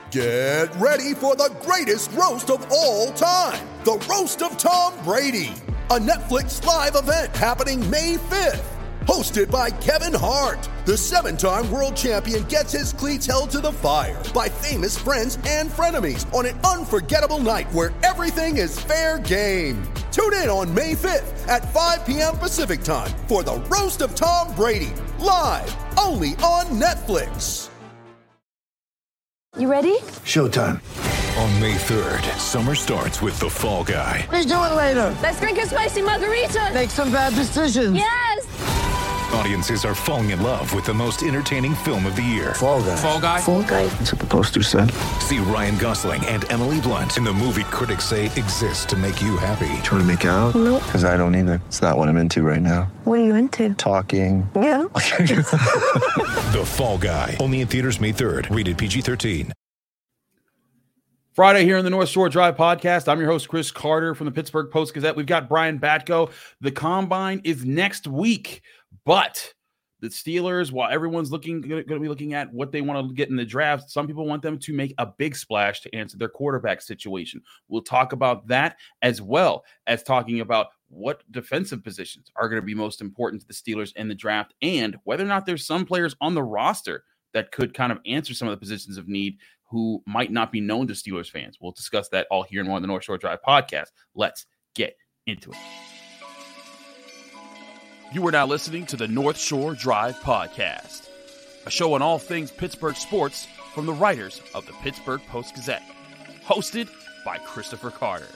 Get ready for the greatest roast of all time, the Roast of Tom Brady, a Netflix live event happening May 5th. Hosted by Kevin Hart, the 7-time world champion gets his cleats held to the fire by famous friends and frenemies on an unforgettable night where everything is fair game. Tune in on May 5th at 5 p.m. Pacific time for the Roast of Tom Brady, live only on Netflix. You ready? Showtime. On May 3rd, summer starts with The Fall Guy. Let's do it later. Let's drink a spicy margarita. Make some bad decisions. Yes! Audiences are falling in love with the most entertaining film of the year. Fall Guy. Fall Guy? Fall guy. That's what the poster said. See Ryan Gosling and Emily Blunt in the movie critics say exists to make you happy. Trying to make it out? Nope. Because I don't either. It's not what I'm into right now. What are you into? Talking. Yeah. The Fall Guy. Only in theaters May 3rd. Rated PG-13. Friday here in the North Shore Drive podcast. I'm your host, Chris Carter from the Pittsburgh Post-Gazette. We've got Brian Batko. The Combine is next week, but the Steelers, while everyone's going to be looking at what they want to get in the draft, some people want them to make a big splash to answer their quarterback situation. We'll talk about that as well as talking about what defensive positions are going to be most important to the Steelers in the draft and whether or not there's some players on the roster that could kind of answer some of the positions of need who might not be known to Steelers fans. We'll discuss that all here in one of the North Shore Drive podcast. Let's get into it. You are now listening to the North Shore Drive podcast, a show on all things Pittsburgh sports from the writers of the Pittsburgh Post-Gazette, hosted by Christopher Carter.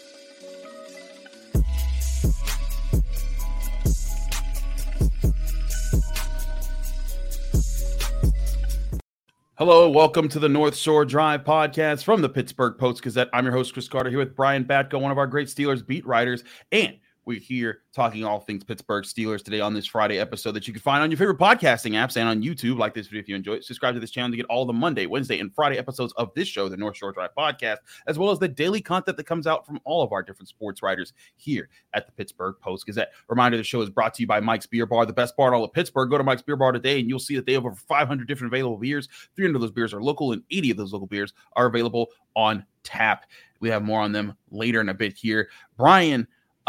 Hello, welcome to the North Shore Drive podcast from the Pittsburgh Post-Gazette. I'm your host, Chris Carter, here with Brian Batko, one of our great Steelers beat writers, and we're here talking all things Pittsburgh Steelers today on this Friday episode that you can find on your favorite podcasting apps and on YouTube. Like this video if you enjoy it. Subscribe to this channel to get all the Monday, Wednesday, and Friday episodes of this show, the North Shore Drive podcast, as well as the daily content that comes out from all of our different sports writers here at the Pittsburgh Post-Gazette. Reminder, the show is brought to you by Mike's Beer Bar, the best bar in all of Pittsburgh. Go to Mike's Beer Bar today, and you'll see that they have over 500 different available beers. 300 of those beers are local, and 80 of those local beers are available on tap. We have more on them later in a bit here. Brian,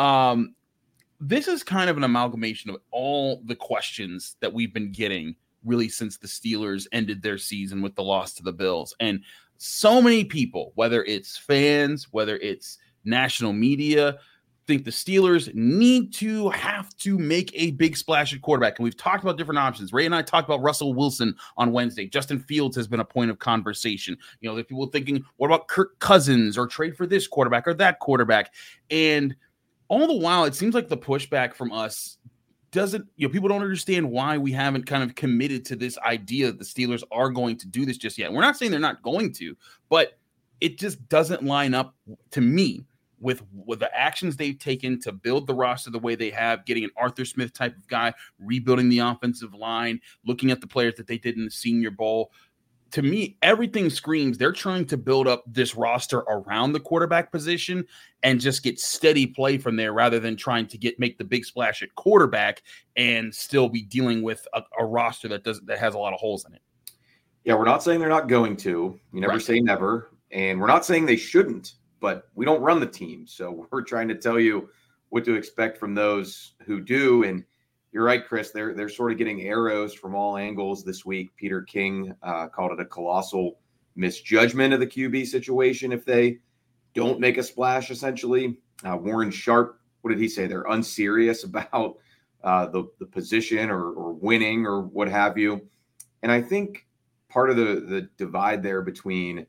this is kind of an amalgamation of all the questions that we've been getting really since the Steelers ended their season with the loss to the Bills. And so many people, whether it's fans, whether it's national media, think the Steelers have to make a big splash at quarterback. And we've talked about different options. Ray and I talked about Russell Wilson on Wednesday. Justin Fields has been a point of conversation. You know, there are people thinking, what about Kirk Cousins, or trade for this quarterback or that quarterback? And all the while, it seems like the pushback from us doesn't, people don't understand why we haven't kind of committed to this idea that the Steelers are going to do this just yet. We're not saying they're not going to, but it just doesn't line up to me with the actions they've taken to build the roster the way they have, getting an Arthur Smith type of guy, rebuilding the offensive line, looking at the players that they did in the Senior Bowl. To me, everything screams they're trying to build up this roster around the quarterback position and just get steady play from there rather than trying to make the big splash at quarterback and still be dealing with a roster that has a lot of holes in it. Yeah, we're not saying they're not going to. You never say never. And we're not saying they shouldn't, but we don't run the team. So we're trying to tell you what to expect from those who do. And you're right, Chris. They're sort of getting arrows from all angles this week. Peter King called it a colossal misjudgment of the QB situation if they don't make a splash, essentially. Warren Sharp, what did he say? They're unserious about the position or winning or what have you. And I think part of the divide there between,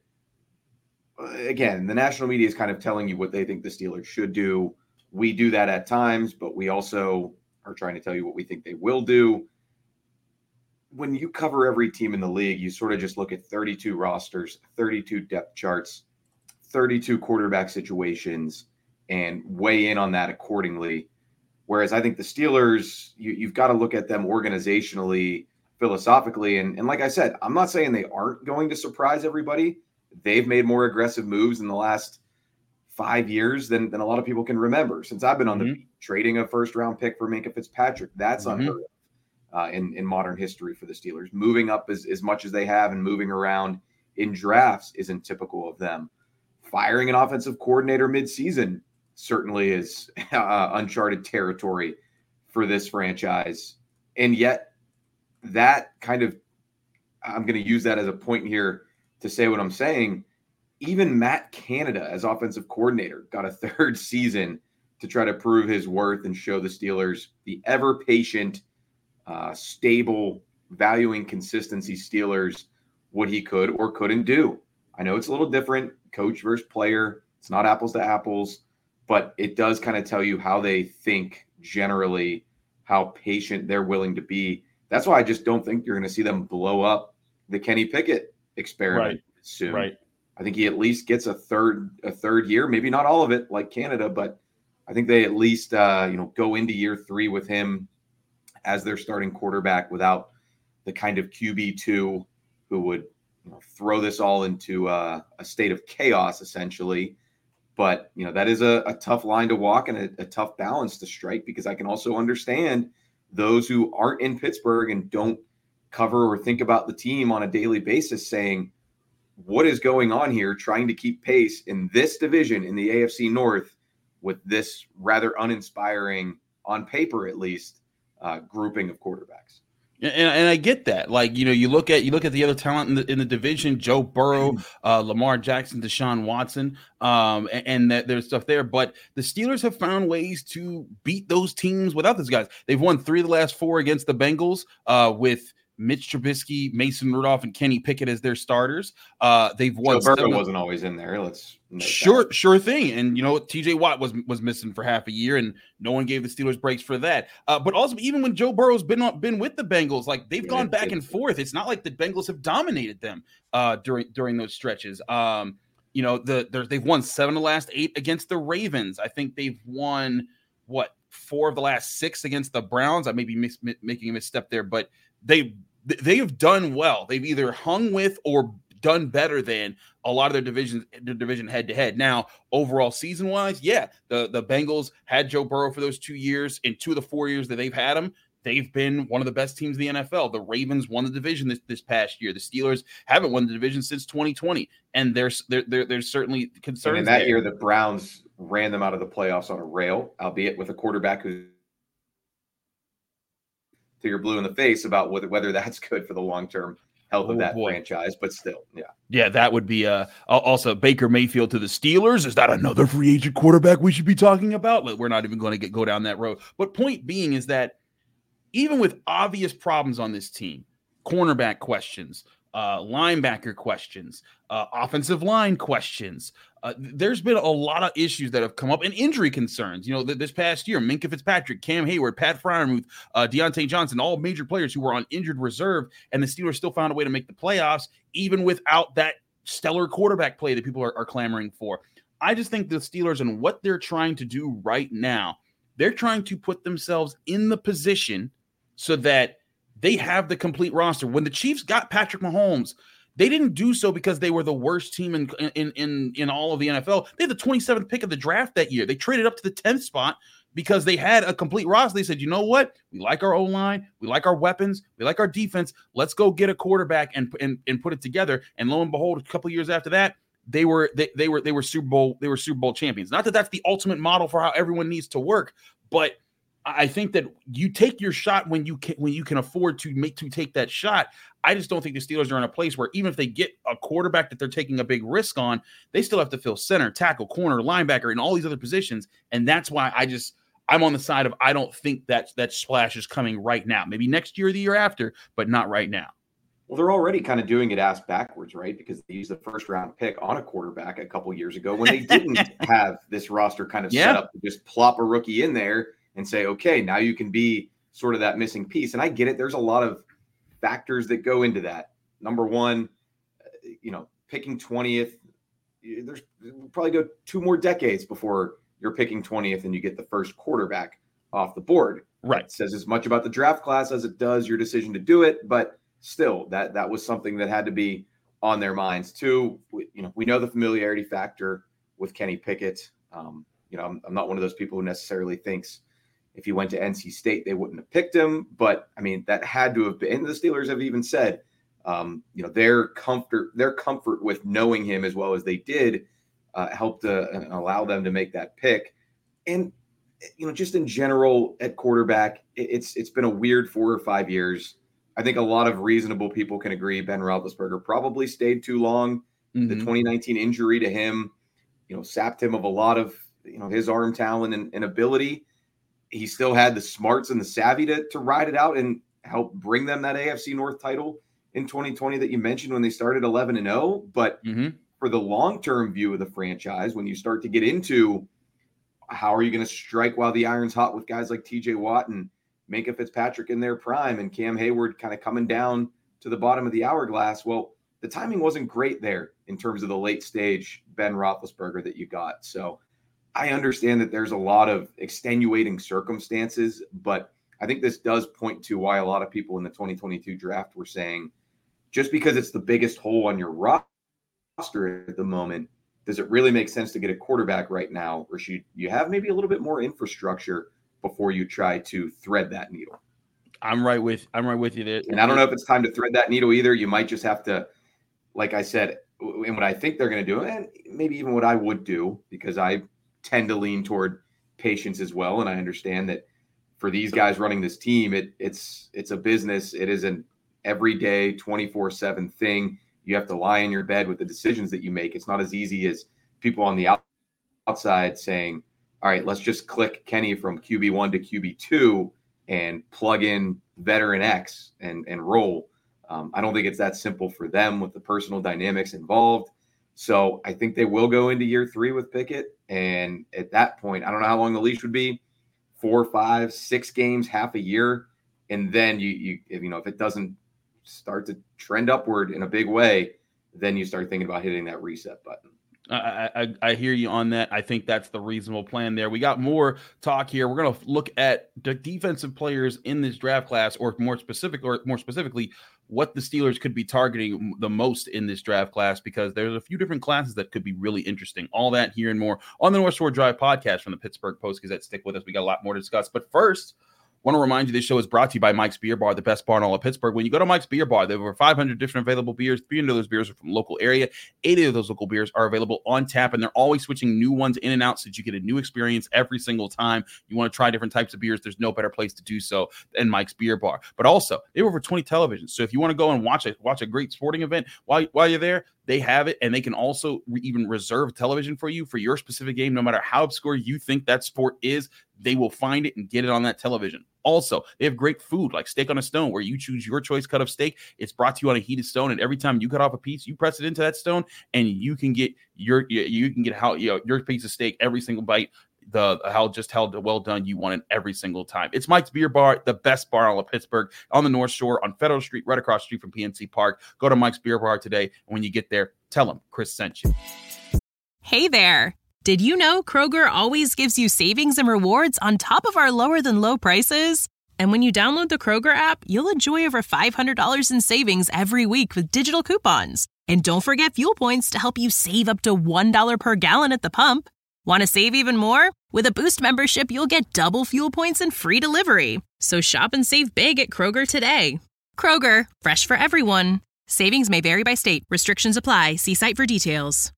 again, the national media is kind of telling you what they think the Steelers should do. We do that at times, but we also are trying to tell you what we think they will do. When you cover every team in the league, you sort of just look at 32 rosters, 32 depth charts, 32 quarterback situations, and weigh in on that accordingly. Whereas I think the Steelers, you've got to look at them organizationally, philosophically. And like I said, I'm not saying they aren't going to surprise everybody. They've made more aggressive moves in the last 5 years than a lot of people can remember. Since I've been on the beat, trading a first-round pick for Minkah Fitzpatrick, that's unheard of in modern history for the Steelers. Moving up as much as they have and moving around in drafts isn't typical of them. Firing an offensive coordinator midseason certainly is uncharted territory for this franchise. And yet that kind of, I'm going to use that as a point here to say what I'm saying. Even Matt Canada as offensive coordinator got a third season to try to prove his worth and show the Steelers, the ever patient, stable, valuing consistency Steelers, what he could or couldn't do. I know it's a little different, coach versus player. It's not apples to apples, but it does kind of tell you how they think generally, how patient they're willing to be. That's why I just don't think you're going to see them blow up the Kenny Pickett experiment soon. Right. I think he at least gets a third year, maybe not all of it like Canada, but I think they at least go into year 3 with him as their starting quarterback without the kind of QB2 who would throw this all into a state of chaos essentially. But that is a tough line to walk and a tough balance to strike, because I can also understand those who aren't in Pittsburgh and don't cover or think about the team on a daily basis saying, what is going on here, trying to keep pace in this division in the AFC North with this rather uninspiring, on paper at least, grouping of quarterbacks. And I get that. Like, you look at the other talent in the division, Joe Burrow, Lamar Jackson, Deshaun Watson, and that there's stuff there. But the Steelers have found ways to beat those teams without those guys. They've won 3 of the last 4 against the Bengals with Mitch Trubisky, Mason Rudolph, and Kenny Pickett as their starters. They've won. Joe Burrow wasn't always in there. Sure thing. And TJ Watt was missing for half a year, and no one gave the Steelers breaks for that. But also, even when Joe Burrow's been with the Bengals, like they've gone back and forth. It's not like the Bengals have dominated them during those stretches. They've won 7 of the last 8 against the Ravens. I think they've won 4 of the last 6 against the Browns. I may be making a misstep there, but they have done well. They've either hung with or done better than a lot of their division head to head. Now, overall season wise, the Bengals had Joe Burrow for those 2 years. In 2 of the 4 years that they've had him, they've been one of the best teams in the NFL. The Ravens won the division this past year. The Steelers haven't won the division since 2020, and there's certainly concerns. And in that year, the Browns ran them out of the playoffs on a rail, albeit with a quarterback who you're blue in the face about whether that's good for the long-term health of that franchise, but still, that would be also Baker Mayfield to the Steelers. Is that another free agent quarterback we should be talking about? We're not even going to go down that road. But point being is that even with obvious problems on this team, cornerback questions, linebacker questions, offensive line questions, there's been a lot of issues that have come up, and injury concerns. This past year, Minkah Fitzpatrick, Cam Hayward, Pat Freiermuth, Deontay Johnson, all major players who were on injured reserve, and the Steelers still found a way to make the playoffs, even without that stellar quarterback play that people are clamoring for. I just think the Steelers and what they're trying to do right now, they're trying to put themselves in the position so that they have the complete roster. When the Chiefs got Patrick Mahomes, they didn't do so because they were the worst team in all of the NFL. They had the 27th pick of the draft that year. They traded up to the 10th spot because they had a complete roster. They said, you know what? We like our O-line. We like our weapons. We like our defense. Let's go get a quarterback and put it together. And lo and behold, a couple of years after that, they were Super Bowl champions. Not that that's the ultimate model for how everyone needs to work, but I think that you take your shot when you can afford to take that shot. I just don't think the Steelers are in a place where even if they get a quarterback that they're taking a big risk on, they still have to fill center, tackle, corner, linebacker, and all these other positions. And that's why I'm on the side of I don't think that splash is coming right now. Maybe next year or the year after, but not right now. Well, they're already kind of doing it ass backwards, right? Because they used the first round pick on a quarterback a couple years ago when they didn't have this roster kind of set up to just plop a rookie in there and say, okay, now you can be sort of that missing piece. And I get it. There's a lot of factors that go into that. Number one, picking 20th, there's probably go 2 more decades before you're picking 20th and you get the first quarterback off the board. Right. It says as much about the draft class as it does your decision to do it. But still, that was something that had to be on their minds too. We know the familiarity factor with Kenny Pickett. I'm not one of those people who necessarily thinks if he went to NC State, they wouldn't have picked him. But, I mean, that had to have been – and the Steelers have even said Their comfort with knowing him as well as they did helped allow them to make that pick. And just in general at quarterback, it's been a weird 4 or 5 years. I think a lot of reasonable people can agree Ben Roethlisberger probably stayed too long. Mm-hmm. The 2019 injury to him, sapped him of a lot of his arm talent and ability. He still had the smarts and the savvy to ride it out and help bring them that AFC North title in 2020 that you mentioned when they started 11-0. But for the long-term view of the franchise, when you start to get into how are you going to strike while the iron's hot with guys like TJ Watt and Minkah Fitzpatrick in their prime and Cam Hayward kind of coming down to the bottom of the hourglass? Well, the timing wasn't great there in terms of the late stage Ben Roethlisberger that you got. So I understand that there's a lot of extenuating circumstances, but I think this does point to why a lot of people in the 2022 draft were saying, just because it's the biggest hole on your roster at the moment, does it really make sense to get a quarterback right now? Or should you have maybe a little bit more infrastructure before you try to thread that needle? I'm right with you there. And I don't know if it's time to thread that needle either. You might just have to, like I said, and what I think they're going to do, and maybe even what I would do, because I tend to lean toward patience as well. And I understand that for these guys running this team, it's a business. It is an everyday 24/7 thing. You have to lie in your bed with the decisions that you make. It's not as easy as people on the outside saying, all right, let's just click Kenny from QB1 to QB2 and plug in veteran X and roll. I don't think it's that simple for them with the personal dynamics involved. So I think they will go into year 3 with Pickett. And at that point, I don't know how long the leash would be, 4, 5, 6 games, half a year. And then if it doesn't start to trend upward in a big way, then you start thinking about hitting that reset button. I hear you on that. I think that's the reasonable plan there. We got more talk here. We're going to look at the defensive players in this draft class, or more specifically, what the Steelers could be targeting the most in this draft class, because there's a few different classes that could be really interesting. All that here and more on the North Shore Drive podcast from the Pittsburgh Post-Gazette. Stick with us. We got a lot more to discuss. But first, I want to remind you this show is brought to you by Mike's Beer Bar, the best bar in all of Pittsburgh. When you go to Mike's Beer Bar, they have over 500 different available beers. 300 of those beers are from the local area. 80 of those local beers are available on tap, and they're always switching new ones in and out so that you get a new experience every single time. You want to try different types of beers, there's no better place to do so than Mike's Beer Bar. But also, they have over 20 televisions. So if you want to go and watch a great sporting event while you're there, they have it, and they can also even reserve television for you for your specific game. No matter how obscure you think that sport is, they will find it and get it on that television. Also, they have great food like Steak on a Stone, where you choose your choice cut of steak. It's brought to you on a heated stone, and every time you cut off a piece, you press it into that stone, and you can get your piece of steak every single bite. How well done you want it every single time. It's Mike's Beer Bar, the best bar in all of Pittsburgh, on the North Shore on Federal Street, right across the street from PNC Park. Go to Mike's Beer Bar today, and when you get there, tell them Chris sent you. Hey there. Did you know Kroger always gives you savings and rewards on top of our lower than low prices? And when you download the Kroger app, you'll enjoy over $500 in savings every week with digital coupons. And don't forget fuel points to help you save up to $1 per gallon at the pump. Want to save even more? With a Boost membership, you'll get double fuel points and free delivery. So shop and save big at Kroger today. Kroger, fresh for everyone. Savings may vary by state. Restrictions apply. See site for details.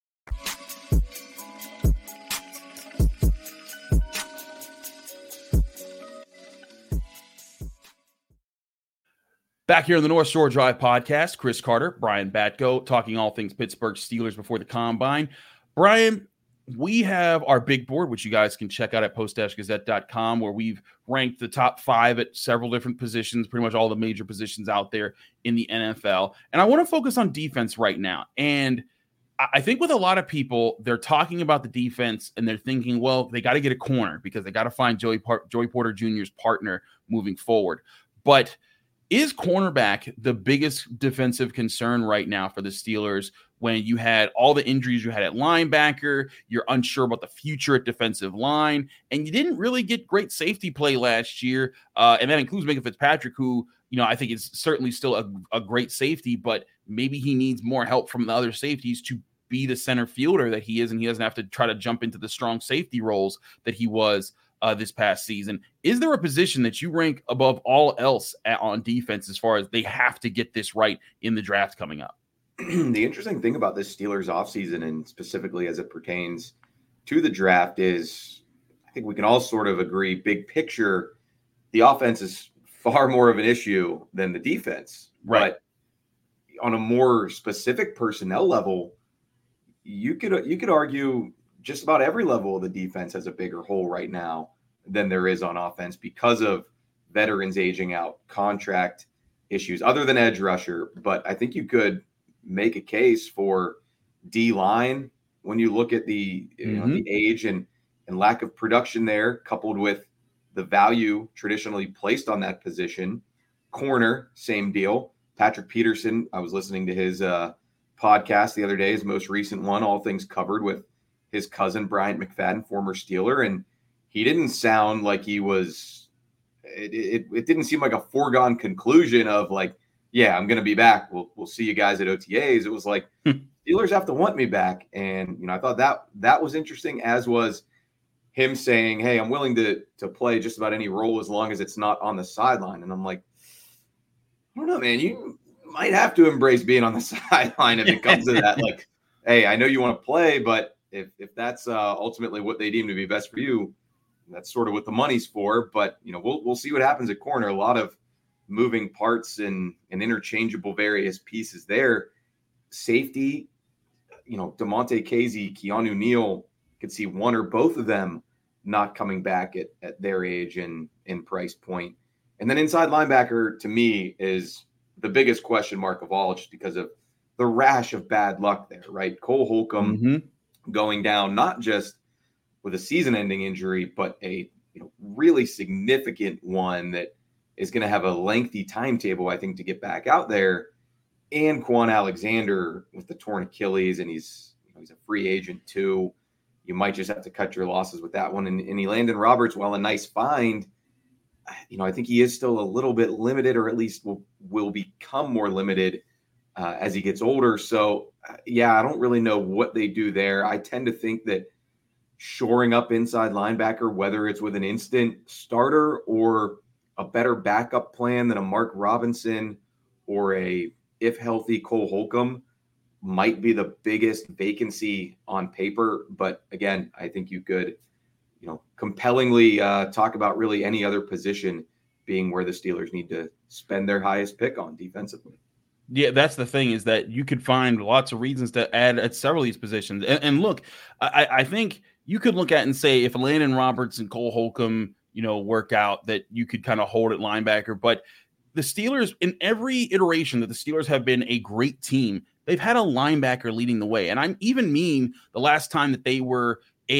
Back here in the North Shore Drive podcast, Chris Carter, Brian Batko, talking all things Pittsburgh Steelers before the Combine. Brian, we have our big board, which you guys can check out at post-gazette.com, where we've ranked the top 5 at several different positions, pretty much all the major positions out there in the NFL. And I want to focus on defense right now. And I think with a lot of people, they're talking about the defense and they're thinking, well, they got to get a corner because they got to find Joey Porter Jr.'s partner moving forward. But is cornerback the biggest defensive concern right now for the Steelers when you had all the injuries you had at linebacker, you're unsure about the future at defensive line, and you didn't really get great safety play last year? And that includes Minkah Fitzpatrick, who, I think is certainly still a great safety, but maybe he needs more help from the other safeties to be the center fielder that he is, and he doesn't have to try to jump into the strong safety roles that he was this past season. Is there a position that you rank above all else on defense as far as they have to get this right in the draft coming up? The interesting thing about this Steelers offseason, and specifically as it pertains to the draft, is I think we can all sort of agree, big picture, the offense is far more of an issue than the defense. Right. But on a more specific personnel level, you could argue just about every level of the defense has a bigger hole right now than there is on offense because of veterans aging out, contract issues, other than edge rusher. But I think you could make a case for D-line when you look at the, the age and lack of production there, coupled with the value traditionally placed on that position. Corner, same deal. Patrick Peterson, I was listening to his podcast the other day, his most recent one, All Things Covered, with his cousin Bryant McFadden, former Steeler, and he didn't sound like he was it didn't seem like a foregone conclusion of like, yeah, I'm going to be back. We'll see you guys at OTAs. It was like, Steelers have to want me back. And, I thought that was interesting, as was him saying, hey, I'm willing to play just about any role as long as it's not on the sideline. And I'm like, I don't know, man, you might have to embrace being on the sideline if it comes to that. Like, hey, I know you want to play, but if that's ultimately what they deem to be best for you, that's sort of what the money's for. But, we'll see what happens at corner. A lot of moving parts and interchangeable various pieces there. Safety, DeMonte Casey, Keanu Neal, could see one or both of them not coming back at their age and price point. And then inside linebacker, to me, is the biggest question mark of all, just because of the rash of bad luck there, right? Cole Holcomb going down, not just with a season-ending injury, but a really significant one that is going to have a lengthy timetable, I think, to get back out there. And Quan Alexander with the torn Achilles, and he's a free agent too. You might just have to cut your losses with that one. And Elandon Roberts, while a nice find, I think he is still a little bit limited, or at least will become more limited as he gets older. So, yeah, I don't really know what they do there. I tend to think that shoring up inside linebacker, whether it's with an instant starter or a better backup plan than a Mark Robinson or a, if healthy, Cole Holcomb, might be the biggest vacancy on paper. But again, I think you could, compellingly talk about really any other position being where the Steelers need to spend their highest pick on defensively. Yeah, that's the thing, is that you could find lots of reasons to add at several of these positions. And look, I think you could look at and say if Elandon Roberts and Cole Holcomb, work out, that you could kind of hold at linebacker. But the Steelers, in every iteration that the Steelers have been a great team, they've had a linebacker leading the way. And I even mean the last time that they were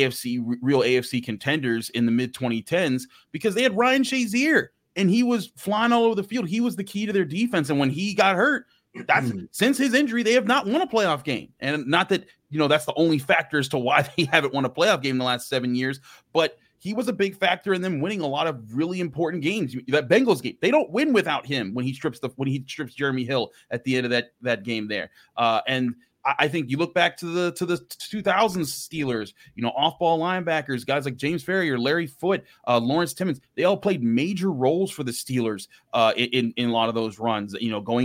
real AFC contenders in the mid-2010s, because they had Ryan Shazier, and he was flying all over the field. He was the key to their defense. And when he got hurt, since his injury, they have not won a playoff game. And not that, that's the only factor as to why they haven't won a playoff game in the last 7 years, but he was a big factor in them winning a lot of really important games. That Bengals game, they don't win without him when he strips Jeremy Hill at the end of that game there. And I think you look back to the 2000s Steelers, off-ball linebackers, guys like James Ferrier, Larry Foote, Lawrence Timmons, they all played major roles for the Steelers in a lot of those runs.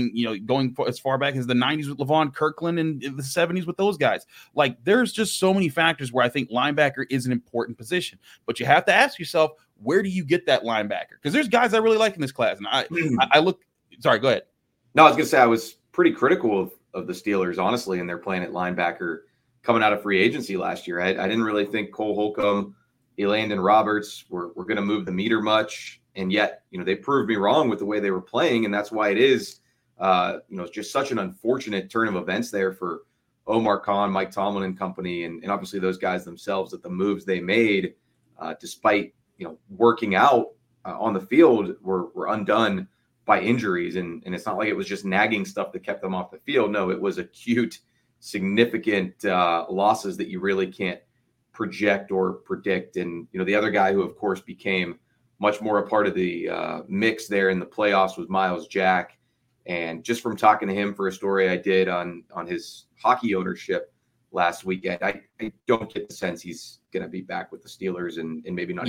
Going as far back as the 90s with Levon Kirkland and the 70s with those guys. Like, there's just so many factors where I think linebacker is an important position. But you have to ask yourself, where do you get that linebacker? Because there's guys I really like in this class, and I look. Sorry, go ahead. No, I was going to say I was pretty critical of the Steelers, honestly, and their plan at linebacker coming out of free agency last year. I didn't really think Cole Holcomb, Elandon Roberts were going to move the meter much, and yet, they proved me wrong with the way they were playing, and that's why it is, it's just such an unfortunate turn of events there for Omar Khan, Mike Tomlin and company, and obviously those guys themselves, that the moves they made, despite, working out on the field, were undone by injuries. And it's not like it was just nagging stuff that kept them off the field. No, it was acute, significant losses that you really can't project or predict. And, the other guy who, of course, became much more a part of the mix there in the playoffs was Myles Jack. And just from talking to him for a story I did on his hockey ownership last weekend, I don't get the sense he's going to be back with the Steelers and maybe not even back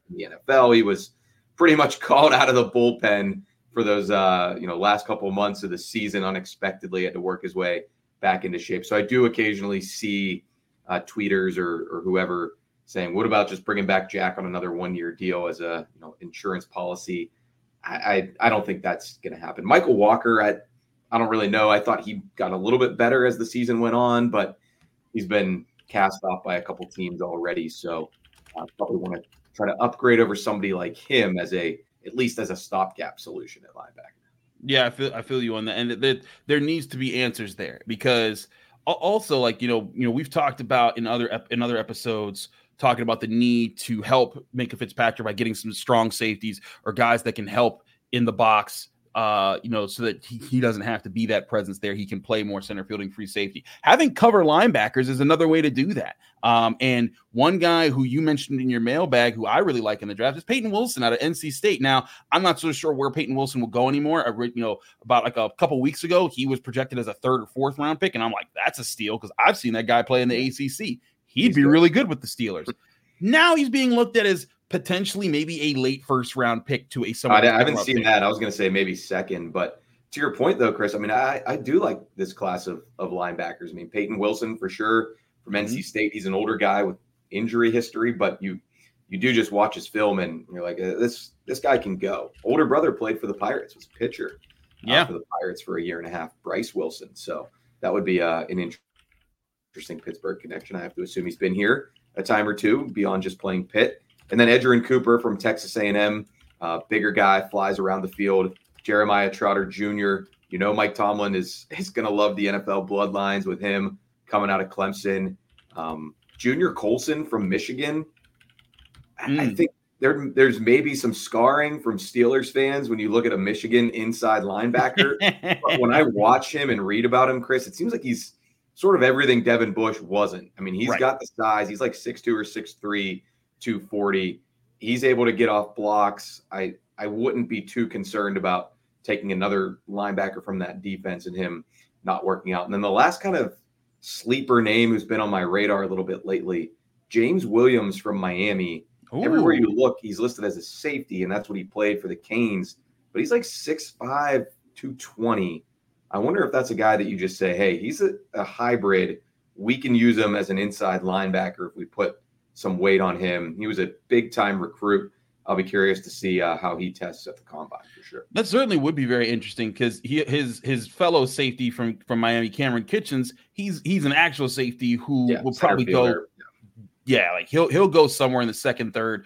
in the NFL. He was pretty much called out of the bullpen for those last couple of months of the season. Unexpectedly had to work his way back into shape. So I do occasionally see tweeters or whoever saying, what about just bringing back Jack on another 1-year deal as a insurance policy? I don't think that's going to happen. Michael Walker, I don't really know. I thought he got a little bit better as the season went on, but he's been cast off by a couple teams already. So I probably want to try to upgrade over somebody like him at least as a stopgap solution at linebacker. Yeah, I feel you on that. And there needs to be answers there, because also, like, we've talked about in other episodes, talking about the need to help Minkah Fitzpatrick by getting some strong safeties or guys that can help in the box, so that he doesn't have to be that presence there. He can play more center fielding, free safety. Having cover linebackers is another way to do that. And one guy who you mentioned in your mailbag, who I really like in the draft, is Peyton Wilson out of NC State. Now, I'm not so sure where Peyton Wilson will go anymore. About like a couple weeks ago, he was projected as a 3rd or 4th round pick, and I'm like, that's a steal, because I've seen that guy play in the ACC. He'd be really good with the Steelers. Now he's being looked at as potentially maybe a late 1st round pick to a somewhat. I haven't seen that. I was going to say maybe 2nd, but to your point though, Chris, I mean, I do like this class of linebackers. I mean, Peyton Wilson for sure from NC State. He's an older guy with injury history, but you do just watch his film and you're like, this guy can go. Older brother played for the Pirates, was a pitcher for the Pirates for 1.5 years, Bryce Wilson. So that would be an interesting Pittsburgh connection. I have to assume he's been here a time or two beyond just playing Pitt. And then Edgerrin Cooper from Texas A&M, bigger guy, flies around the field. Jeremiah Trotter Jr. Mike Tomlin is going to love the NFL bloodlines with him coming out of Clemson. Junior Colson from Michigan. I think there's maybe some scarring from Steelers fans when you look at a Michigan inside linebacker. But when I watch him and read about him, Chris, it seems like he's sort of everything Devin Bush wasn't. I mean, he's got the size. He's like 6'2" or 6'3", 240. He's able to get off blocks. I wouldn't be too concerned about taking another linebacker from that defense and him not working out. And then the last kind of sleeper name who's been on my radar a little bit lately, James Williams from Miami. Ooh. Everywhere you look, he's listed as a safety, and that's what he played for the Canes. But he's like 6'5", 220. I wonder if that's a guy that you just say, hey, he's a hybrid. We can use him as an inside linebacker if we put some weight on him. He was a big-time recruit. I'll be curious to see how he tests at the combine for sure. That certainly would be very interesting, because his fellow safety from Miami, Cameron Kitchens, he's an actual safety who will probably go. Yeah, like he'll go somewhere in the 2nd, 3rd,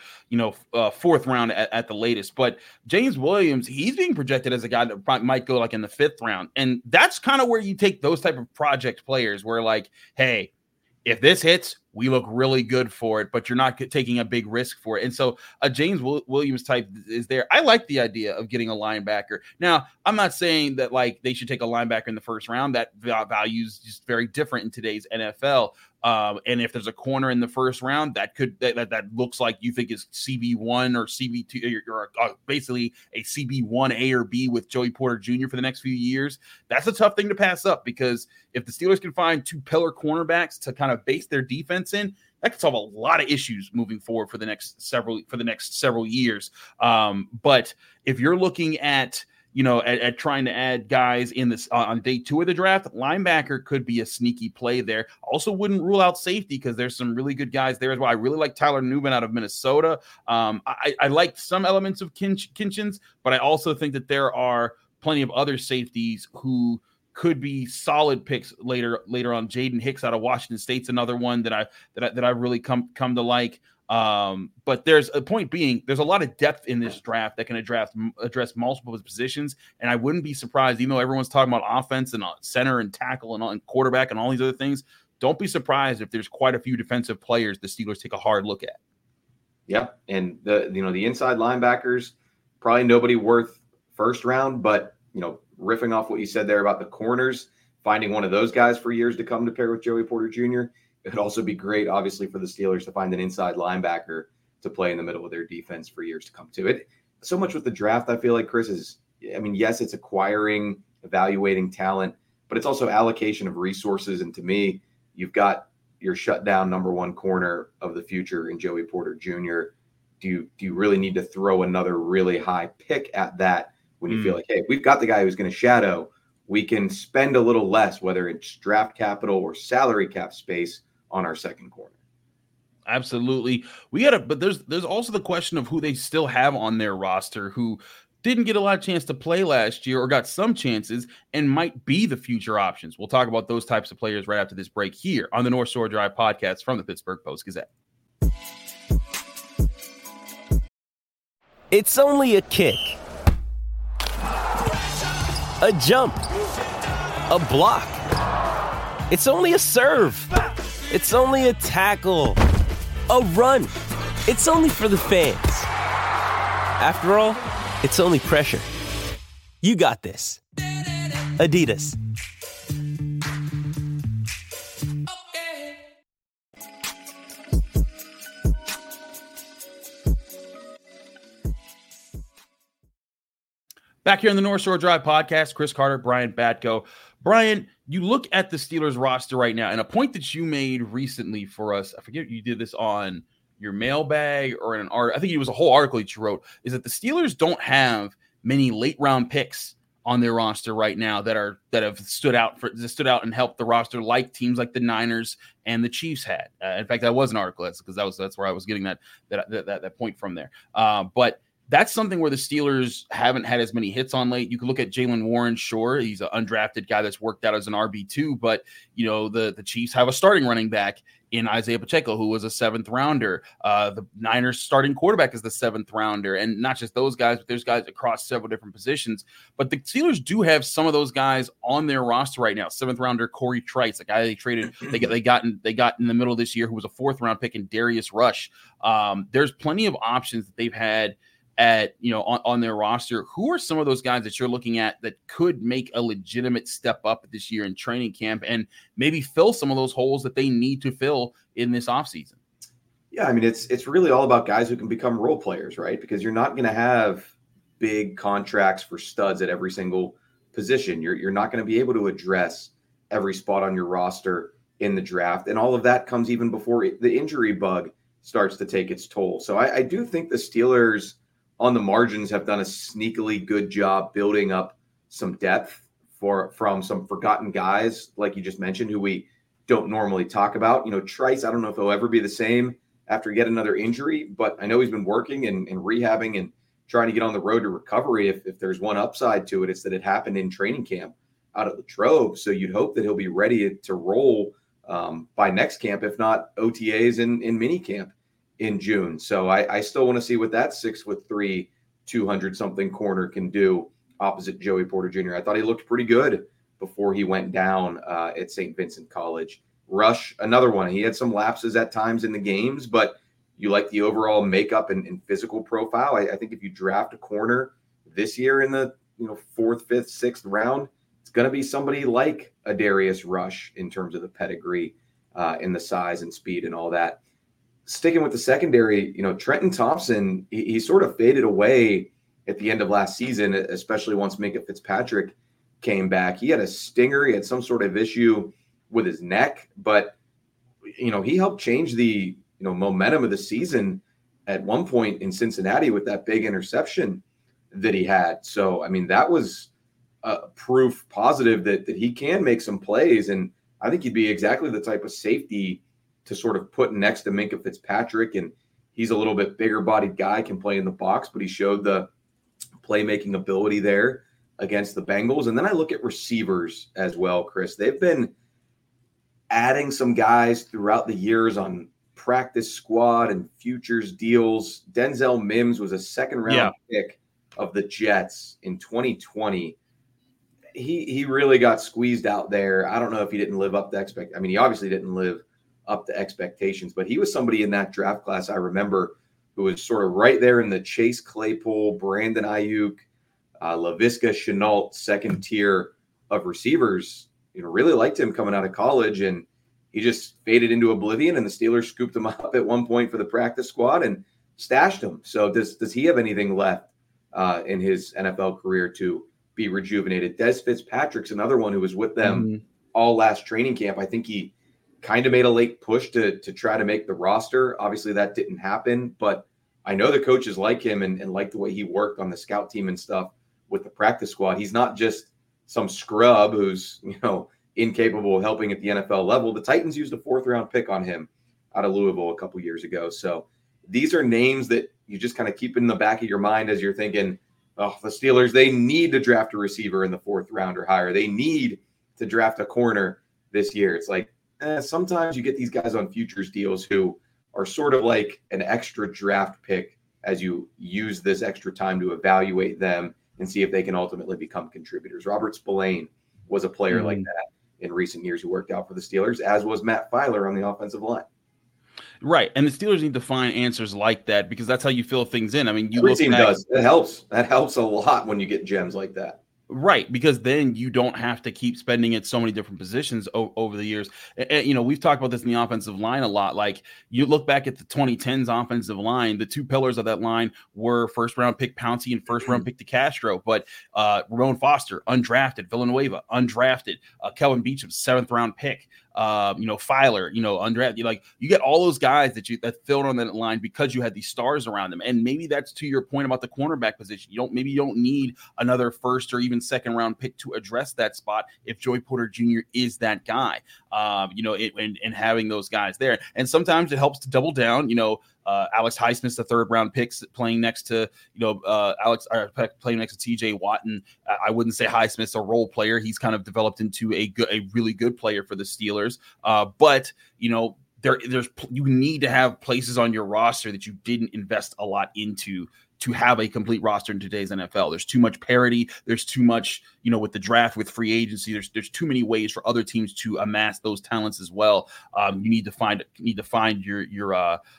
4th round at the latest. But James Williams, he's being projected as a guy that might go like in the 5th round. And that's kind of where you take those type of project players where, like, hey, if this hits, we look really good for it, but you're not taking a big risk for it. And so a James Williams type is there. I like the idea of getting a linebacker. Now, I'm not saying that like they should take a linebacker in the 1st round. That value is just very different in today's NFL. And if there's a corner in the 1st round that looks like you think is CB1 or CB2, or basically a CB1 A or B with Joey Porter Jr. for the next few years, that's a tough thing to pass up, because if the Steelers can find 2 pillar cornerbacks to kind of base their defense in, that could solve a lot of issues moving forward for the next several years. But if you're looking at trying to add guys in this on day 2 of the draft, linebacker could be a sneaky play there. Also wouldn't rule out safety, because there's some really good guys there as well. I really like Tyler Newman out of Minnesota. I like some elements of Kitchens, but I also think that there are plenty of other safeties who could be solid picks later on. Jaden Hicks out of Washington State's another one that I really come to like. But there's a point being, there's a lot of depth in this draft that can address multiple positions. And I wouldn't be surprised, even though everyone's talking about offense and center and tackle and quarterback and all these other things, don't be surprised if there's quite a few defensive players the Steelers take a hard look at. Yeah. And the inside linebackers, probably nobody worth 1st round, but riffing off what you said there about the corners, finding one of those guys for years to come to pair with Joey Porter Jr., it would also be great, obviously, for the Steelers to find an inside linebacker to play in the middle of their defense for years to come too. It so much with the draft, I feel like, Chris, yes, it's acquiring, evaluating talent, but it's also allocation of resources. And to me, you've got your shutdown number 1 corner of the future in Joey Porter Jr. do you really need to throw another really high pick at that when you feel like, hey, we've got the guy who's going to shadow, we can spend a little less, whether it's draft capital or salary cap space on our second corner. Absolutely. But there's also the question of who they still have on their roster who didn't get a lot of chance to play last year or got some chances and might be the future options. We'll talk about those types of players right after this break here on the North Shore Drive podcast from the Pittsburgh Post-Gazette. It's only a kick, a jump, a block. It's only a serve. It's only a tackle, a run. It's only for the fans. After all, it's only pressure. You got this. Adidas. Back here on the North Shore Drive podcast, Chris Carter, Brian Batko. Brian, you look at the Steelers roster right now, and a point that you made recently for us, I forget you did this on your mailbag or in an article, I think it was a whole article that you wrote, is that the Steelers don't have many late round picks on their roster right now that have stood out and helped the roster like teams like the Niners and the Chiefs had. In fact, that was an article because that's where I was getting that point from there. But that's something where the Steelers haven't had as many hits on late. You can look at Jaylen Warren. Sure, he's an undrafted guy that's worked out as an RB2, but the Chiefs have a starting running back in Isaiah Pacheco, who was a 7th rounder. The Niners starting quarterback is the 7th rounder, and not just those guys, but there's guys across several different positions. But the Steelers do have some of those guys on their roster right now. 7th rounder Corey Trice, a guy they traded, they got in the middle of this year, who was a 4th round pick in Darius Rush. There's plenty of options that they've had on their roster. Who are some of those guys that you're looking at that could make a legitimate step up this year in training camp and maybe fill some of those holes that they need to fill in this offseason? Yeah, I mean, it's really all about guys who can become role players, right? Because you're not going to have big contracts for studs at every single position. You're not going to be able to address every spot on your roster in the draft. And all of that comes even before the injury bug starts to take its toll. So I do think the Steelers on the margins have done a sneakily good job building up some depth from some forgotten guys, like you just mentioned, who we don't normally talk about. Trice, I don't know if he'll ever be the same after yet another injury, but I know he's been working and rehabbing and trying to get on the road to recovery. If there's one upside to it, it's that it happened in training camp out of the Trove. So you'd hope that he'll be ready to roll by next camp, if not OTAs in mini camp in June. So I still want to see what that 6'3", 200-something corner can do opposite Joey Porter Jr. I thought he looked pretty good before he went down at St. Vincent College. Rush, another one. He had some lapses at times in the games, but you like the overall makeup and physical profile. I think if you draft a corner this year in the 4th, 5th, 6th round, it's going to be somebody like a Darius Rush in terms of the pedigree and the size and speed and all that. Sticking with the secondary, Trenton Thompson, he sort of faded away at the end of last season, especially once Minkah Fitzpatrick came back. He had a stinger. He had some sort of issue with his neck, but, he helped change the, momentum of the season at one point in Cincinnati with that big interception that he had. So, I mean, that was proof positive that he can make some plays. And I think he'd be exactly the type of safety to sort of put next to Minkah Fitzpatrick. And he's a little bit bigger bodied guy, can play in the box, but he showed the playmaking ability there against the Bengals. And then I look at receivers as well, Chris. They've been adding some guys throughout the years on practice squad and futures deals. Denzel Mims was a 2nd round pick of the Jets in 2020. He really got squeezed out there. I don't know if he didn't live up to he obviously didn't live up to expectations, but he was somebody in that draft class I remember who was sort of right there in the Chase Claypool, Brandon Ayuk, Laviska Shenault second tier of receivers. Really liked him coming out of college, and he just faded into oblivion, and the Steelers scooped him up at one point for the practice squad and stashed him. So does he have anything left in his NFL career to be rejuvenated? Dez Fitzpatrick's another one who was with them all last training camp. I think he kind of made a late push to try to make the roster. Obviously that didn't happen, but I know the coaches like him and like the way he worked on the scout team and stuff with the practice squad. He's not just some scrub who's, incapable of helping at the NFL level. The Titans used a 4th-round pick on him out of Louisville a couple years ago. So these are names that you just kind of keep in the back of your mind as you're thinking, oh, the Steelers, they need to draft a receiver in the 4th round or higher. They need to draft a corner this year. It's like, sometimes you get these guys on futures deals who are sort of like an extra draft pick as you use this extra time to evaluate them and see if they can ultimately become contributors. Robert Spillane was a player like that in recent years who worked out for the Steelers, as was Matt Filer on the offensive line. Right. And the Steelers need to find answers like that because that's how you fill things in. I mean, every team does. It helps. That helps a lot when you get gems like that. Right, because then you don't have to keep spending at so many different positions over the years. And, we've talked about this in the offensive line a lot. Like, you look back at the 2010s offensive line, the 2 pillars of that line were 1st-round pick Pouncey and 1st-round pick DeCastro. But Ramon Foster, undrafted. Villanueva, undrafted. Kelvin Beachum, 7th-round pick. Filer, undrafted. Like, you get all those guys that filled on that line because you had these stars around them. And maybe that's to your point about the cornerback position. Maybe you don't need another 1st or even 2nd round pick to address that spot if Joey Porter Jr. is that guy. And having those guys there. And sometimes it helps to double down. Alex Highsmith's the 3rd round pick playing next to playing next to TJ Watt. And I wouldn't say Highsmith's a role player. He's kind of developed into a really good player for the Steelers. But you need to have places on your roster that you didn't invest a lot into to have a complete roster in today's NFL. There's too much parity. There's too much, with the draft, with free agency. There's too many ways for other teams to amass those talents as well. You need to find your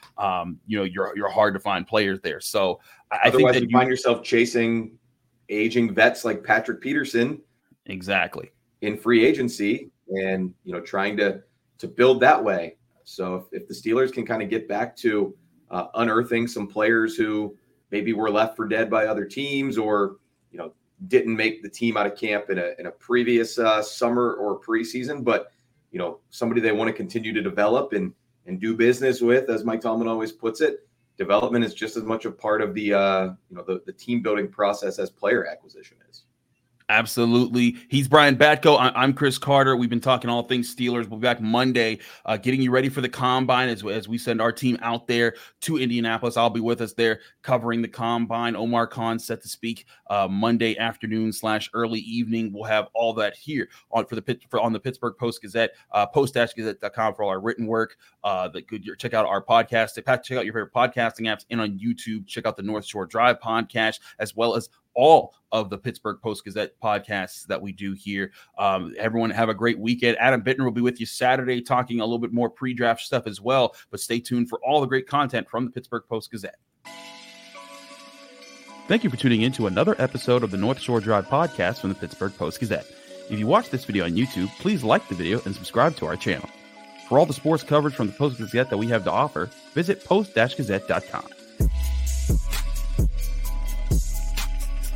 hard to find players there. So I think that you find yourself chasing aging vets like Patrick Peterson, exactly, in free agency, and trying to build that way. So if the Steelers can kind of get back to unearthing some players who maybe were left for dead by other teams or, didn't make the team out of camp in a previous summer or preseason, but, somebody they want to continue to develop and do business with, as Mike Tomlin always puts it, development is just as much a part of the team building process as player acquisition is. Absolutely. He's Brian Batko. I'm Chris Carter. We've been talking all things Steelers. We'll be back Monday, getting you ready for the Combine as we send our team out there to Indianapolis. I'll be with us there covering the Combine. Omar Khan set to speak Monday afternoon / early evening. We'll have all that here on the Pittsburgh Post-Gazette, post-gazette.com for all our written work. Check out our podcast. Check out your favorite podcasting apps and on YouTube. Check out the North Shore Drive podcast, as well as all of the Pittsburgh Post-Gazette podcasts that we do here. Everyone have a great weekend. Adam Bittner will be with you Saturday talking a little bit more pre-draft stuff as well, but stay tuned for all the great content from the Pittsburgh Post-Gazette. Thank you for tuning in to another episode of the North Shore Drive podcast from the Pittsburgh Post-Gazette. If you watch this video on YouTube, please like the video and subscribe to our channel. For all the sports coverage from the Post-Gazette that we have to offer, visit post-gazette.com.